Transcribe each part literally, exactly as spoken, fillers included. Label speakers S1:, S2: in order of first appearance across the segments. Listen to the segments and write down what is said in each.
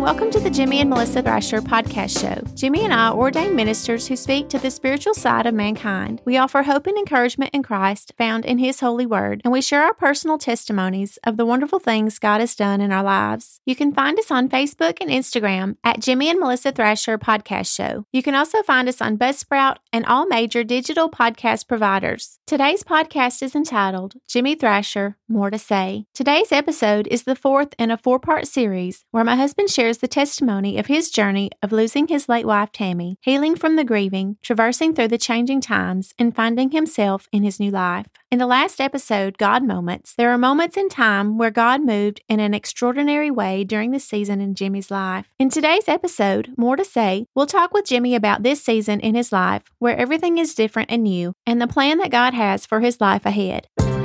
S1: and welcome to the Jimmy and Melissa Thrasher podcast show. Jimmy and I are ordained ministers who speak to the spiritual side of mankind. We offer hope and encouragement in Christ found in His holy word, and we share our personal testimonies of the wonderful things God has done in our lives. You can find us on Facebook and Instagram at Jimmy and Melissa Thrasher podcast show. You can also find us on Buzzsprout and all major digital podcast providers. Today's podcast is entitled Jimmy Thrasher, More to Say. Today's episode is the fourth in a four-part series where my husband shares the testimony of his journey of losing his late wife, Tammy, healing from the grieving, traversing through the changing times, and finding himself in his new life. In the last episode, God Moments, there are moments in time where God moved in an extraordinary way during the season in Jimmy's life. In today's episode, More to Say, we'll talk with Jimmy about this season in his life where everything is different and new, and the plan that God has for his life ahead.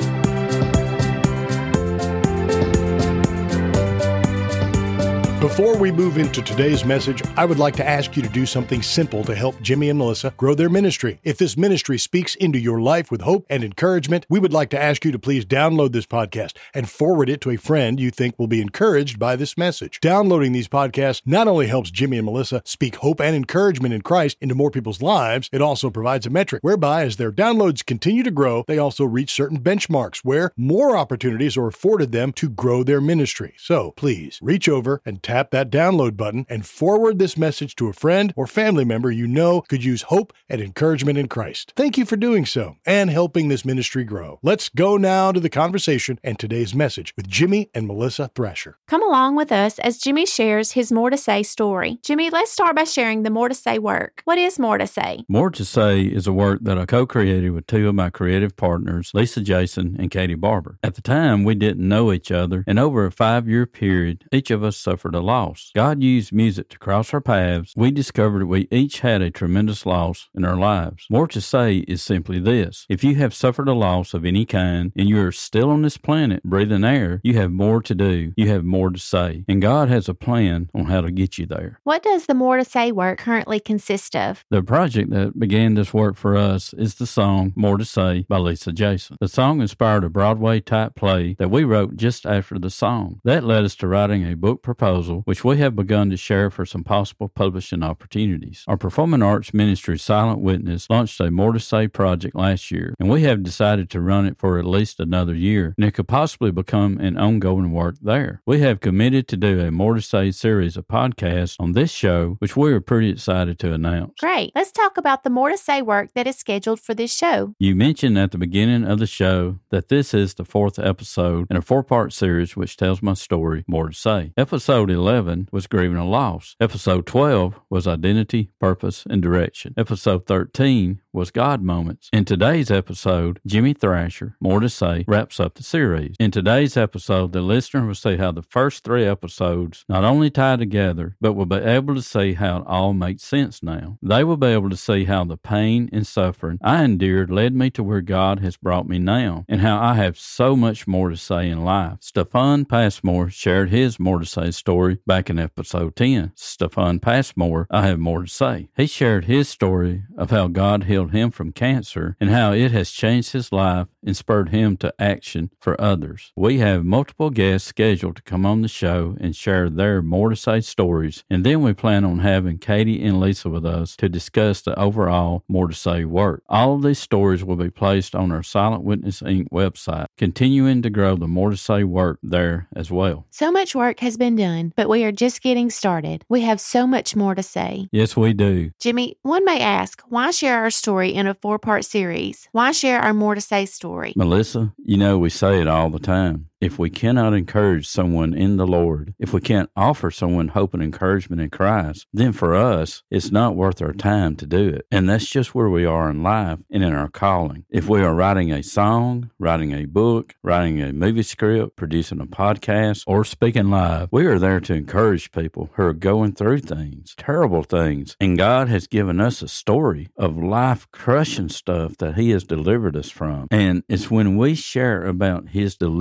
S2: Before we move into today's message, I would like to ask you to do something simple to help Jimmy and Melissa grow their ministry. If this ministry speaks into your life with hope and encouragement, we would like to ask you to please download this podcast and forward it to a friend you think will be encouraged by this message. Downloading these podcasts not only helps Jimmy and Melissa speak hope and encouragement in Christ into more people's lives, it also provides a metric whereby as their downloads continue to grow, they also reach certain benchmarks where more opportunities are afforded them to grow their ministry. So please reach over and tap that download button and forward this message to a friend or family member you know could use hope and encouragement in Christ. Thank you for doing so and helping this ministry grow. Let's go now to the conversation and today's message with Jimmy and Melissa Thrasher.
S1: Come along with us as Jimmy shares his More to Say story. Jimmy, let's start by sharing the More to Say work. What is More to Say?
S3: More to Say is a work that I co-created with two of my creative partners, Lisa Jason and Katie Barber. At the time, we didn't know each other, and over a five-year period, each of us suffered a loss. God used music to cross our paths. We discovered we each had a tremendous loss in our lives. More to Say is simply this. If you have suffered a loss of any kind and you are still on this planet breathing air, you have more to do. You have more to say. And God has a plan on how to get you there.
S1: What does the More to Say work currently consist of?
S3: The project that began this work for us is the song More to Say by Lisa Jason. The song inspired a Broadway-type play that we wrote just after the song. That led us to writing a book proposal, which we have begun to share for some possible publishing opportunities. Our performing arts ministry, Silent Witness, launched a More to Say project last year, and we have decided to run it for at least another year, and it could possibly become an ongoing work there. We have committed to do a More to Say series of podcasts on this show, which we are pretty excited to announce.
S1: Great. Let's talk about the More to Say work that is scheduled for this show.
S3: You mentioned at the beginning of the show that this is the fourth episode in a four-part series which tells my story, More to Say. Episode eleven was grieving a loss. Episode twelve was identity, purpose, and direction. Episode thirteen was God Moments. In today's episode, Jimmy Thrasher, More to Say, wraps up the series. In today's episode, the listener will see how the first three episodes not only tie together, but will be able to see how it all makes sense now. They will be able to see how the pain and suffering I endured led me to where God has brought me now, and how I have so much more to say in life. Stefan Passmore shared his More to Say story back in episode ten. Stefan Passmore, I have more to say. He shared his story of how God healed him from cancer and how it has changed his life and spurred him to action for others. We have multiple guests scheduled to come on the show and share their More to Say stories, and then we plan on having Katie and Lisa with us to discuss the overall More to Say work. All of these stories will be placed on our Silent Witness Incorporated website, continuing to grow the More to Say work there as well.
S1: So much work has been done, but we are just getting started. We have so much more to say.
S3: Yes, we do.
S1: Jimmy, one may ask, why share our story in a four-part series? Why share our More to Say story?
S3: Melissa, you know we say it all the time. If we cannot encourage someone in the Lord, if we can't offer someone hope and encouragement in Christ, then for us, it's not worth our time to do it. And that's just where we are in life and in our calling. If we are writing a song, writing a book, writing a movie script, producing a podcast, or speaking live, we are there to encourage people who are going through things, terrible things. And God has given us a story of life-crushing stuff that He has delivered us from. And it's when we share about His delivering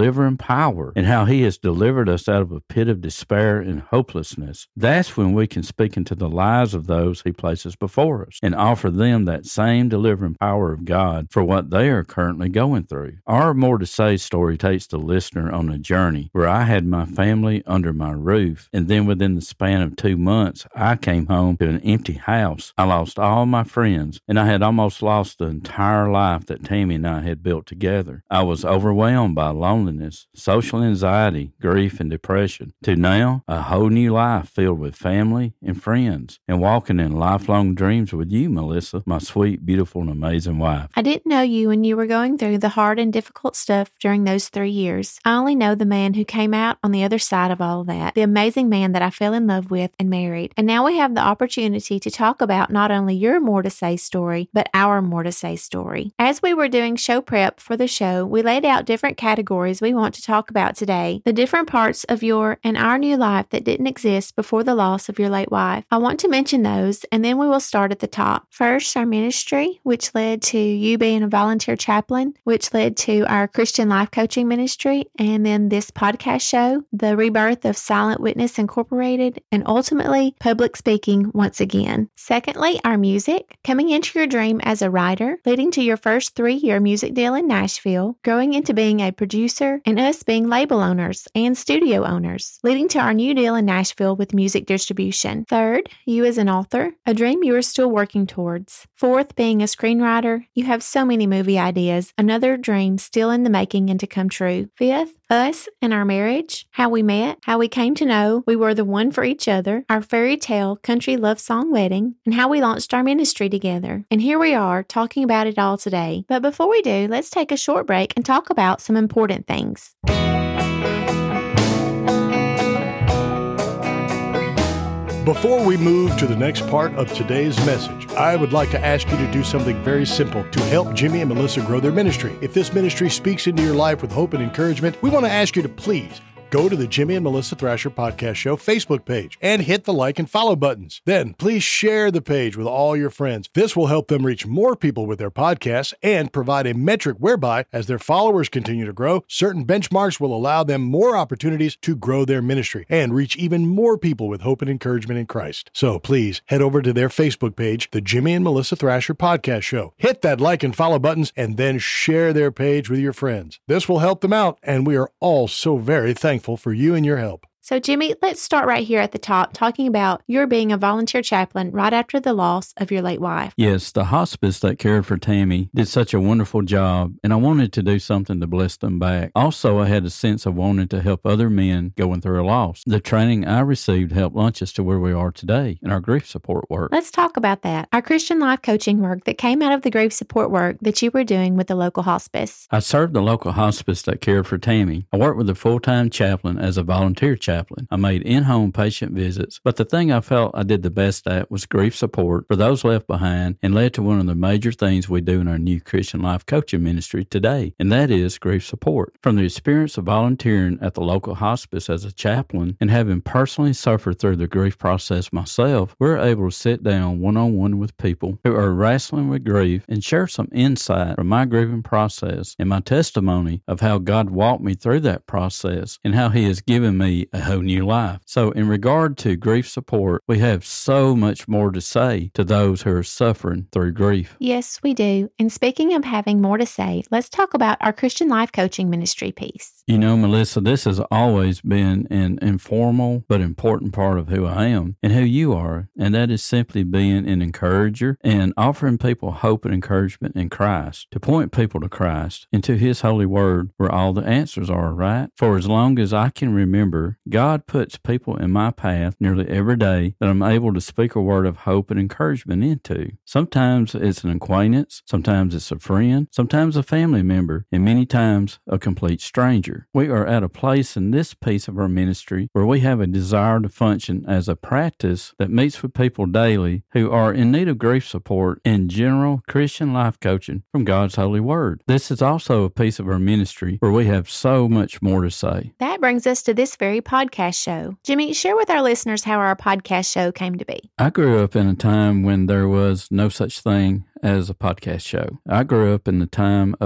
S3: power and how he has delivered us out of a pit of despair and hopelessness. That's when we can speak into the lives of those he places before us and offer them that same delivering power of God for what they are currently going through. Our More to Say story takes the listener on a journey where I had my family under my roof, and then within the span of two months, I came home to an empty house. I lost all my friends, and I had almost lost the entire life that Tammy and I had built together. I was overwhelmed by loneliness, social anxiety, grief, and depression, to now a whole new life filled with family and friends, and walking in lifelong dreams with you, Melissa, my sweet, beautiful, and amazing wife.
S1: I didn't know you when you were going through the hard and difficult stuff during those three years. I only know the man who came out on the other side of all of that, the amazing man that I fell in love with and married. And now we have the opportunity to talk about not only your More to Say story, but our More to Say story. As we were doing show prep for the show, we laid out different categories we want to talk about today, the different parts of your and our new life that didn't exist before the loss of your late wife. I want to mention those, and then we will start at the top. First, our ministry, which led to you being a volunteer chaplain, which led to our Christian life coaching ministry, and then this podcast show, the rebirth of Silent Witness Incorporated, and ultimately public speaking once again. Secondly, our music, coming into your dream as a writer, leading to your first three-year music deal in Nashville, growing into being a producer, and us being label owners and studio owners, leading to our new deal in Nashville with music distribution. Third, you as an author, a dream you are still working towards. Fourth, being a screenwriter, you have so many movie ideas, another dream still in the making and to come true. Fifth, us and our marriage, how we met, how we came to know we were the one for each other, our fairy tale country love song wedding, and how we launched our ministry together. And here we are talking about it all today. But before we do, let's take a short break and talk about some important things.
S2: Before we move to the next part of today's message, I would like to ask you to do something very simple to help Jimmy and Melissa grow their ministry. If this ministry speaks into your life with hope and encouragement, we want to ask you to please go to the Jimmy and Melissa Thrasher Podcast Show Facebook page and hit the like and follow buttons. Then please share the page with all your friends. This will help them reach more people with their podcasts and provide a metric whereby, as their followers continue to grow, certain benchmarks will allow them more opportunities to grow their ministry and reach even more people with hope and encouragement in Christ. So please head over to their Facebook page, the Jimmy and Melissa Thrasher Podcast Show. Hit that like and follow buttons and then share their page with your friends. This will help them out, and we are all so very thankful for you and your help.
S1: So, Jimmy, let's start right here at the top, talking about your being a volunteer chaplain right after the loss of your late wife.
S3: Yes, the hospice that cared for Tammy did such a wonderful job, and I wanted to do something to bless them back. Also, I had a sense of wanting to help other men going through a loss. The training I received helped launch us to where we are today in our grief support work.
S1: Let's talk about that. Our Christian life coaching work that came out of the grief support work that you were doing with the local hospice.
S3: I served the local hospice that cared for Tammy. I worked with a full-time chaplain as a volunteer chaplain. I made in-home patient visits, but the thing I felt I did the best at was grief support for those left behind, and led to one of the major things we do in our new Christian life coaching ministry today, and that is grief support. From the experience of volunteering at the local hospice as a chaplain and having personally suffered through the grief process myself, we're able to sit down one-on-one with people who are wrestling with grief and share some insight from my grieving process and my testimony of how God walked me through that process and how He has given me a whole new life. So in regard to grief support, we have so much more to say to those who are suffering through grief.
S1: Yes, we do. And speaking of having more to say, let's talk about our Christian life coaching ministry piece.
S3: You know, Melissa, this has always been an informal but important part of who I am and who you are, and that is simply being an encourager and offering people hope and encouragement in Christ, to point people to Christ and to His holy word where all the answers are, right? For as long as I can remember, God puts people in my path nearly every day that I'm able to speak a word of hope and encouragement into. Sometimes it's an acquaintance, sometimes it's a friend, sometimes a family member, and many times a complete stranger. We are at a place in this piece of our ministry where we have a desire to function as a practice that meets with people daily who are in need of grief support and general Christian life coaching from God's holy word. This is also a piece of our ministry where we have so much more to say.
S1: That brings us to this very podcast show. Jimmy, share with our listeners how our podcast show came to be.
S3: I grew up in a time when there was no such thing as a podcast show. I grew up in the time of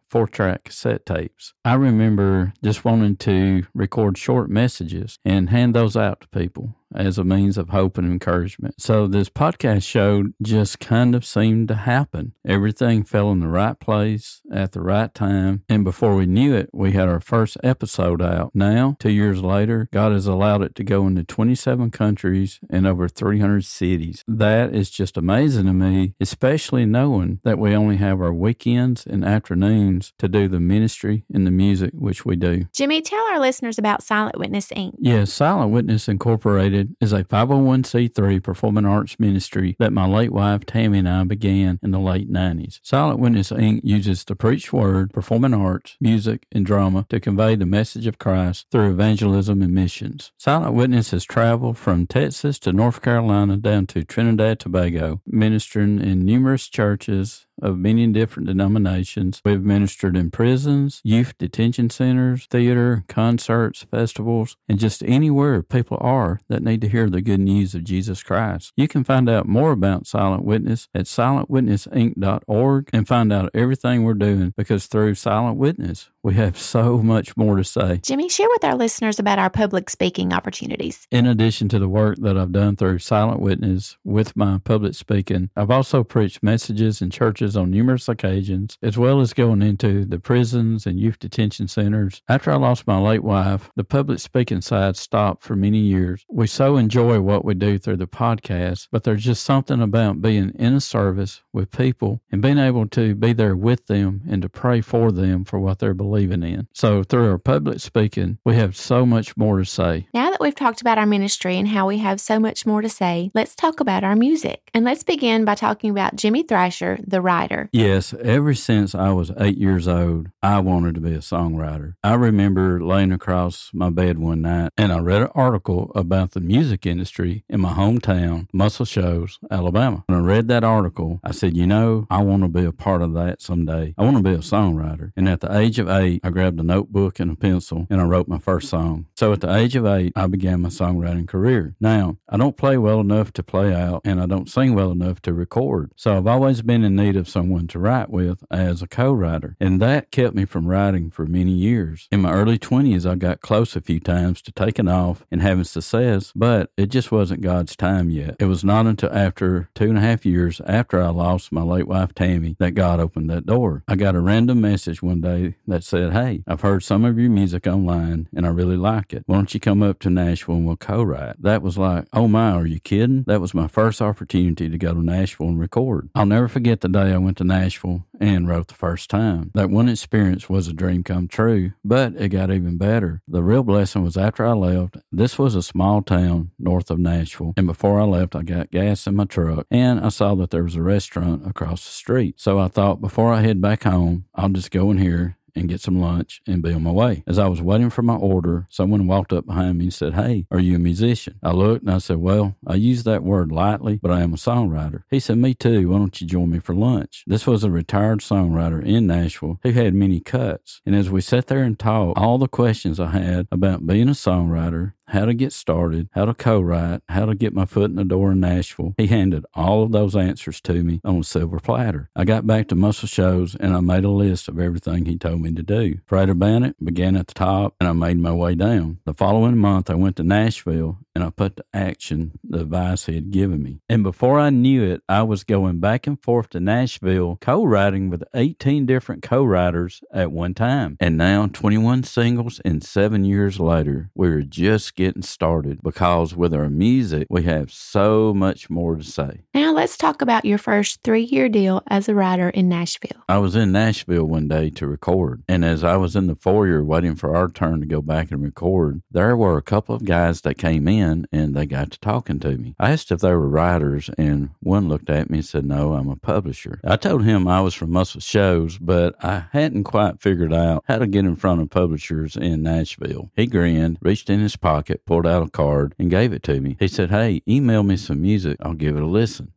S3: four-track cassette tapes. I remember just wanting to record short messages and hand those out to people as a means of hope and encouragement. So this podcast show just kind of seemed to happen. Everything fell in the right place at the right time. And before we knew it, we had our first episode out. Now, two years later, God has allowed it to go into twenty-seven countries and over three hundred cities. That is just amazing to me, especially knowing that we only have our weekends and afternoons to do the ministry and the music, which we do.
S1: Jimmy, tell our listeners about Silent Witness, Incorporated.
S3: Yes, Silent Witness Incorporated is a five oh one c three performing arts ministry that my late wife Tammy and I began in the late nineties. Silent Witness Incorporated uses the preached word, performing arts, music, and drama to convey the message of Christ through evangelism and missions. Silent Witness has traveled from Texas to North Carolina down to Trinidad, Tobago, ministering in numerous churches of many different denominations. We've ministered in prisons, youth detention centers, theater, concerts, festivals, and just anywhere people are that need to hear the good news of Jesus Christ. You can find out more about Silent Witness at silent witness inc dot org and find out everything we're doing, because through Silent Witness, we have so much more to say.
S1: Jimmy, share with our listeners about our public speaking opportunities.
S3: In addition to the work that I've done through Silent Witness with my public speaking, I've also preached messages in churches on numerous occasions, as well as going into the prisons and youth detention centers. After I lost my late wife, the public speaking side stopped for many years. We so enjoy what we do through the podcast, but there's just something about being in a service with people and being able to be there with them and to pray for them for what they're believing in. So through our public speaking, we have so much more to say.
S1: Now that we've talked about our ministry and how we have so much more to say, let's talk about our music. And let's begin by talking about Jimmy Thrasher, the writer.
S3: Yes, ever since I was eight years old, I wanted to be a songwriter. I remember laying across my bed one night and I read an article about the music industry in my hometown, Muscle Shoals, Alabama. When I read that article, I said, you know, I want to be a part of that someday. I want to be a songwriter. And at the age of eight, I grabbed a notebook and a pencil and I wrote my first song. So at the age of eight, I began my songwriting career. Now, I don't play well enough to play out and I don't sing well enough to record. So I've always been in need of someone to write with as a co-writer. And that kept me from writing for many years. In my early twenties, I got close a few times to taking off and having success, but it just wasn't God's time yet. It was not until after two and a half years after I lost my late wife Tammy that God opened that door. I got a random message one day that said, hey, I've heard some of your music online and I really like it. Why don't you come up to Nashville and we'll co-write? That was like, oh my, are you kidding? That was my first opportunity to go to Nashville and record. I'll never forget the day I went to Nashville and wrote the first time. That one experience was a dream come true, but it got even better. The real blessing was after I left. This was a small town north of Nashville, and before I left, I got gas in my truck, and I saw that there was a restaurant across the street. So I thought, before I head back home, I'll just go in here and get some lunch and be on my way. As I was waiting for my order, someone walked up behind me and said, hey, are you a musician? I looked and I said, well, I use that word lightly, but I am a songwriter. He said, me too. Why don't you join me for lunch? This was a retired songwriter in Nashville who had many cuts. And as we sat there and talked, all the questions I had about being a songwriter, how to get started, how to co-write, how to get my foot in the door in Nashville, he handed all of those answers to me on a silver platter. I got back to Muscle Shoals and I made a list of everything he told me to do. Prayed about it, began at the top, and I made my way down. The following month, I went to Nashville and I put to action the advice he had given me. And before I knew it, I was going back and forth to Nashville, co-writing with eighteen different co-writers at one time. And now, twenty-one singles and seven years later, we're just getting started, because with our music, we have so much more to say.
S1: Now let's talk about your first three-year deal as a writer in Nashville.
S3: I was in Nashville one day to record, and as I was in the foyer waiting for our turn to go back and record, there were a couple of guys that came in and they got to talking to me. I asked if they were writers, and one looked at me and said, no, I'm a publisher. I told him I was from Muscle Shoals, but I hadn't quite figured out how to get in front of publishers in Nashville. He grinned, reached in his pocket, pulled out a card, and gave it to me. He said, hey, email me some music. I'll give it a listen.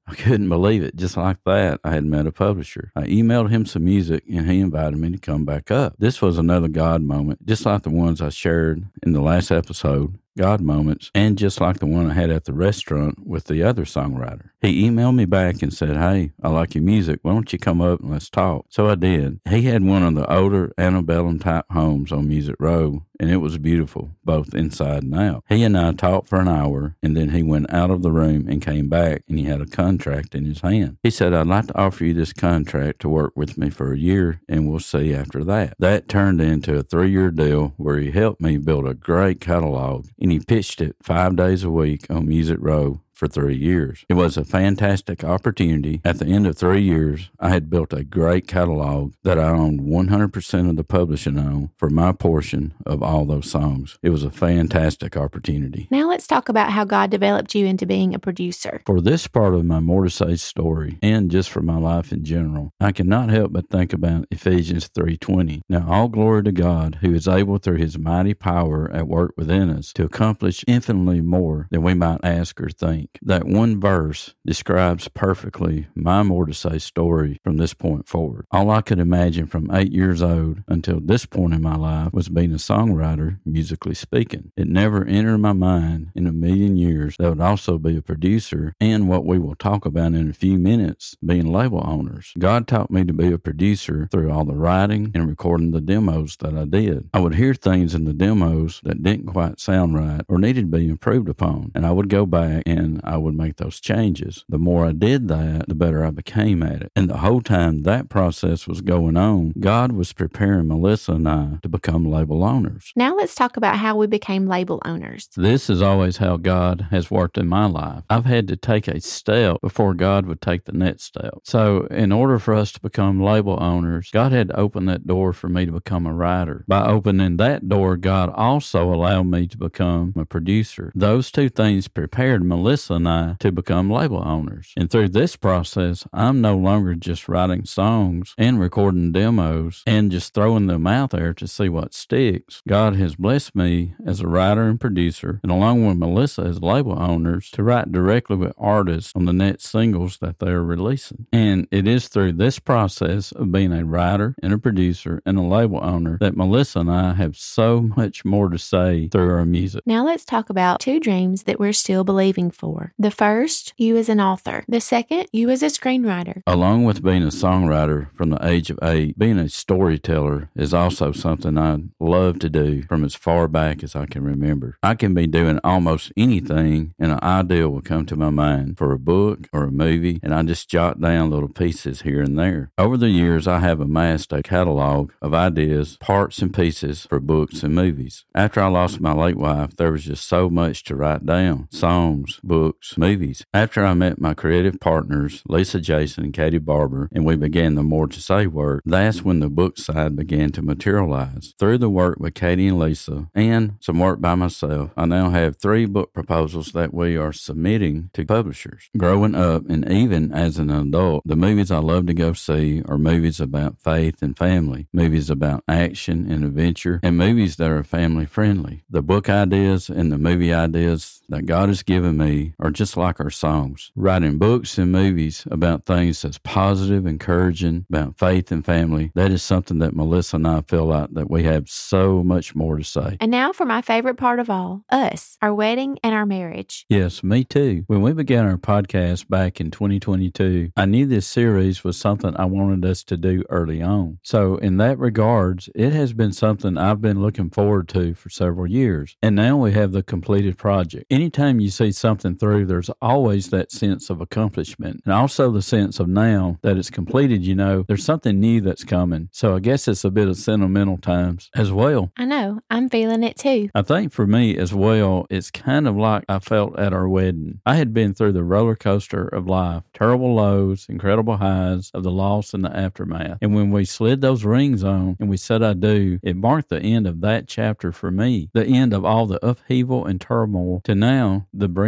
S3: I couldn't believe it. Just like that, I had met a publisher. I emailed him some music, and he invited me to come back up. This was another God moment, just like the ones I shared in the last episode. God moments, and just like the one I had at the restaurant with the other songwriter. He emailed me back and said, "Hey, I like your music. Why don't you come up and let's talk?" So I did. He had one of the older antebellum type homes on Music Row, and it was beautiful, both inside and out. He and I talked for an hour, and then he went out of the room and came back, and he had a contract in his hand. He said, "I'd like to offer you this contract to work with me for a year, and we'll see after that." That turned into a three-year deal where he helped me build a great catalog, and he pitched it five days a week on Music Row for three years. It was a fantastic opportunity. At the end of three years, I had built a great catalog that I owned one hundred percent of the publishing on for my portion of all those songs. It was a fantastic opportunity.
S1: Now let's talk about how God developed you into being a producer.
S3: For this part of my More to Say story, and just for my life in general, I cannot help but think about Ephesians three twenty. Now all glory to God, who is able through his mighty power at work within us to accomplish infinitely more than we might ask or think. That one verse describes perfectly my More to Say story from this point forward. All I could imagine from eight years old until this point in my life was being a songwriter, musically speaking. It never entered my mind in a million years that I would also be a producer, and what we will talk about in a few minutes, being label owners. God taught me to be a producer through all the writing and recording the demos that I did. I would hear things in the demos that didn't quite sound right or needed to be improved upon, and I would go back and I would make those changes. The more I did that, the better I became at it. And the whole time that process was going on, God was preparing Melissa and I to become label owners.
S1: Now let's talk about how we became label owners.
S3: This is always how God has worked in my life. I've had to take a step before God would take the next step. So in order for us to become label owners, God had to open that door for me to become a writer. By opening that door, God also allowed me to become a producer. Those two things prepared Melissa and I to become label owners. And through this process, I'm no longer just writing songs and recording demos and just throwing them out there to see what sticks. God has blessed me as a writer and producer, and along with Melissa as label owners, to write directly with artists on the next singles that they are releasing. And it is through this process of being a writer and a producer and a label owner that Melissa and I have so much more to say through our music.
S1: Now let's talk about two dreams that we're still believing for. The first, you as an author. The second, you as a screenwriter.
S3: Along with being a songwriter from the age of eight, being a storyteller is also something I love to do from as far back as I can remember. I can be doing almost anything, and an idea will come to my mind for a book or a movie, and I just jot down little pieces here and there. Over the years, I have amassed a catalog of ideas, parts and pieces for books and movies. After I lost my late wife, there was just so much to write down. Songs, books, movies. After I met my creative partners, Lisa Jason and Katie Barber, and we began the More to Say work, that's when the book side began to materialize. Through the work with Katie and Lisa, and some work by myself, I now have three book proposals that we are submitting to publishers. Growing up, and even as an adult, the movies I love to go see are movies about faith and family, movies about action and adventure, and movies that are family friendly. The book ideas and the movie ideas that God has given me are just like our songs. Writing books and movies about things that's positive, encouraging, about faith and family, that is something that Melissa and I feel like that we have so much more to say.
S1: And now for my favorite part of all, us, our wedding and our marriage.
S3: Yes, me too. When we began our podcast back in twenty twenty-two, I knew this series was something I wanted us to do early on. So in that regards, it has been something I've been looking forward to for several years. And now we have the completed project. Anytime you see something through, there's always that sense of accomplishment, and also the sense of now that it's completed, you know, there's something new that's coming. So I guess it's a bit of sentimental times as well.
S1: I know. I'm feeling it too.
S3: I think for me as well, it's kind of like I felt at our wedding. I had been through the roller coaster of life, terrible lows, incredible highs of the loss and the aftermath. And when we slid those rings on and we said I do, it marked the end of that chapter for me, the end of all the upheaval and turmoil to now the brand new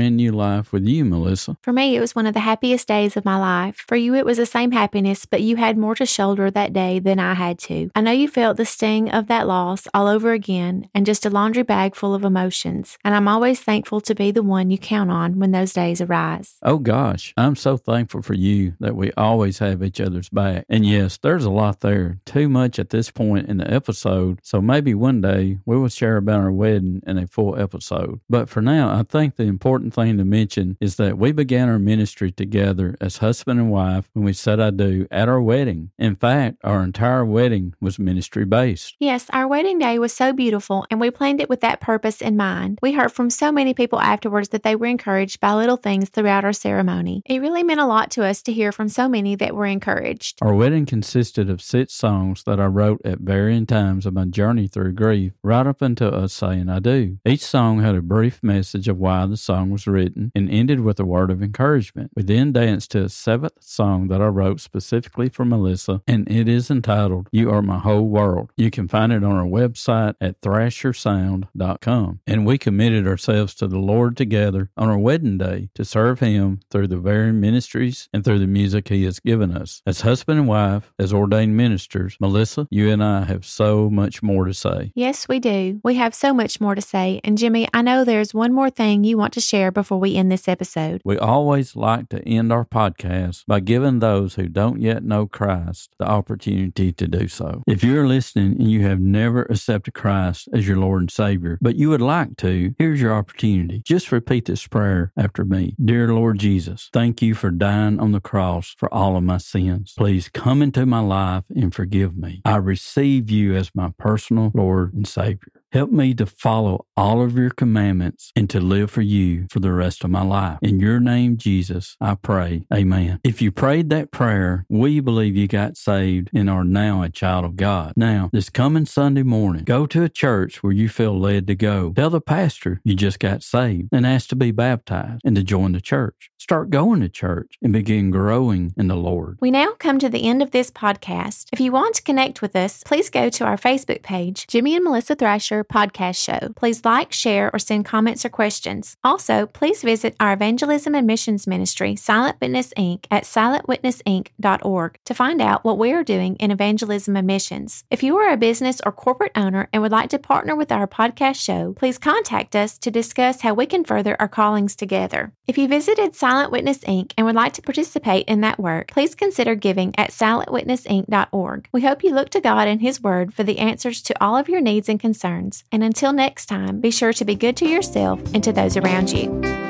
S3: life with you, Melissa?
S1: For me, it was one of the happiest days of my life. For you, it was the same happiness, but you had more to shoulder that day than I had to. I know you felt the sting of that loss all over again and just a laundry bag full of emotions. And I'm always thankful to be the one you count on when those days arise.
S3: Oh gosh, I'm so thankful for you that we always have each other's back. And yes, there's a lot there, too much at this point in the episode, so maybe one day we will share about our wedding in a full episode. But for now, I think the important thing to mention is that we began our ministry together as husband and wife when we said I do at our wedding. In fact, our entire wedding was ministry based.
S1: Yes, our wedding day was so beautiful, and we planned it with that purpose in mind. We heard from so many people afterwards that they were encouraged by little things throughout our ceremony. It really meant a lot to us to hear from so many that were encouraged.
S3: Our wedding consisted of six songs that I wrote at varying times of my journey through grief, right up until us saying I do. Each song had a brief message of why the song was written and ended with a word of encouragement. We then danced to a seventh song that I wrote specifically for Melissa, and it is entitled You Are My Whole World. You can find it on our website at thrasher sound dot com. And we committed ourselves to the Lord together on our wedding day to serve Him through the varying ministries and through the music He has given us. As husband and wife, as ordained ministers, Melissa, you and I have so much more to say.
S1: Yes, we do. We have so much more to say. And Jimmy, I know there's one more thing you want to share before we end this episode.
S3: We always like to end our podcast by giving those who don't yet know Christ the opportunity to do so. If you're listening and you have never accepted Christ as your Lord and Savior, but you would like to, here's your opportunity. Just repeat this prayer after me. Dear Lord Jesus, thank you for dying on the cross for all of my sins. Please come into my life and forgive me. I receive you as my personal Lord and Savior. Help me to follow all of your commandments and to live for you for the rest of my life. In your name, Jesus, I pray. Amen. If you prayed that prayer, we believe you got saved and are now a child of God. Now, this coming Sunday morning, go to a church where you feel led to go. Tell the pastor you just got saved and ask to be baptized and to join the church. Start going to church and begin growing in the Lord.
S1: We now come to the end of this podcast. If you want to connect with us, please go to our Facebook page, Jimmy and Melissa Thrasher Podcast Show. Please like, share, or send comments or questions. Also, please visit our evangelism and missions ministry, Silent Witness Incorporated, at silent witness inc dot org to find out what we are doing in evangelism and missions. If you are a business or corporate owner and would like to partner with our podcast show, please contact us to discuss how we can further our callings together. If you visited Silent Witness Incorporated and would like to participate in that work, please consider giving at silent witness inc dot org. We hope you look to God and His Word for the answers to all of your needs and concerns. And until next time, be sure to be good to yourself and to those around you.